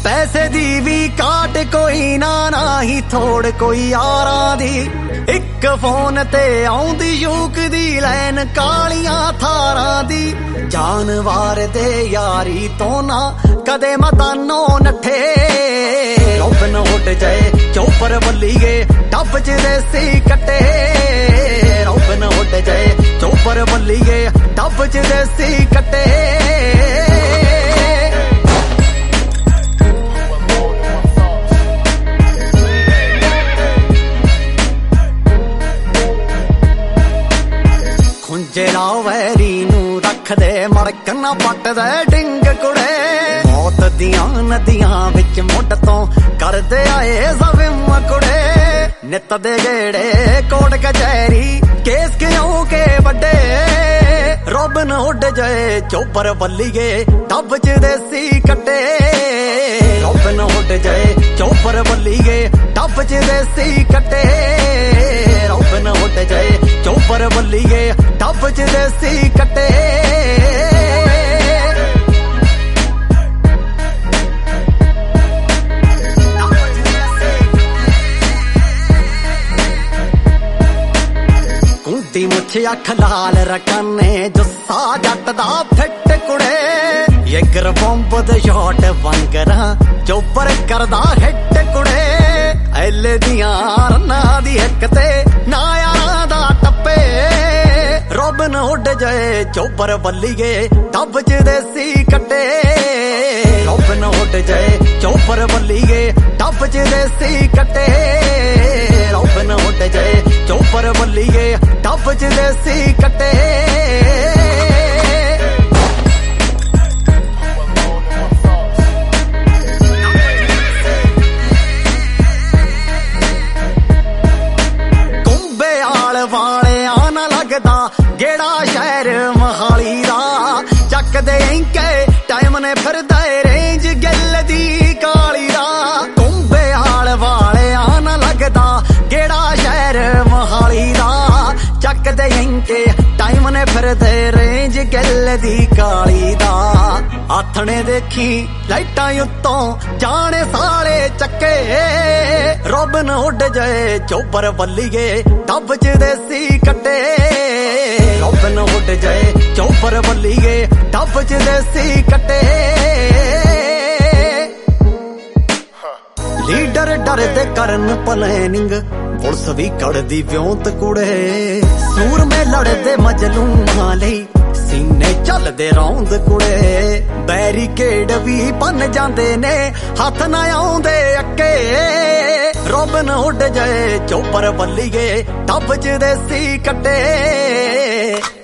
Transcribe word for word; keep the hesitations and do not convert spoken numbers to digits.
पैसे दी भी काट कोई ना ना ही थोड़ कोई यारां दी। एक फोन ते आउंदी यूक दी लैन कालियां थारां दी। जानवार दे यारी तो ना कदे मतानो नठे। रोबन हुड जाए चौपर बल्लीए टप च देसी कट्टे। रोबन हुड जाए चौपर बल्लीए टप च देसी कट्टे। जेड़ा वैरी नू रख दे मड़क ना पट दे डिंग कुड़े। मौत दियां नदियां विच मुड तो कर दे आए सविम कुड़े। नित दे गेड़े कोट कचहरी केस क्यों के बड़े। रोबन हुड जाए चौपर बल्लीए टब च देसी कट्टे। रोबन हुड जाए चौपर बल्लीए टब च देसी कट्टे। रोबन हुड जाए चौपर बल्लीए टब च देसी कट्टे। कुंती मुछ अख लाल रकाने जुस्सा जट दा फिट कुड़े। यगर बंब दे शॉट वंगरा चौपर करदा हिट कुड़े। एले दियां रन्ना दी हिक ते ना यारां दा टप्पे। रोबन हुड जाए चौपर बल्लीए टब च देसी कट्टे। रोबन हुड जाए चौपर बल्लीए टब च देसी कट्टे। रोबन हुड जाए चौपर बल्लीए टब च देसी कट्टे। गेड़ा शहर मोहाली दा चक दे इंके टाइम ने फिर रेंज गिल दी काली दा। कुंबे आल वाले आना लगदा गेड़ा शहर मोहाली दा चक दे इंके टाइम ने फिर रेंज गिल दी काली दा। आथने देखी लाइटां उत्तों जाने साले चक्के। रोबन हुड जाए चौपर बल्लीए टब च देसी कट्टे। रोबन हुड जाए चौपर बल्लीए टब च देसी कट्टे। लीडर डर दे करन प्लैनिंग पुलिस भी कड़दी व्योंत कुड़े। सूर में लड़दे मजलूमां लई सीने चलदे रौंद कुड़े। बैरीकेड भी बन जांदे ने हथ ना आउंदे अक्के। रोबन हुड जाए चौपर बल्लीए टब च देसी कट्टे।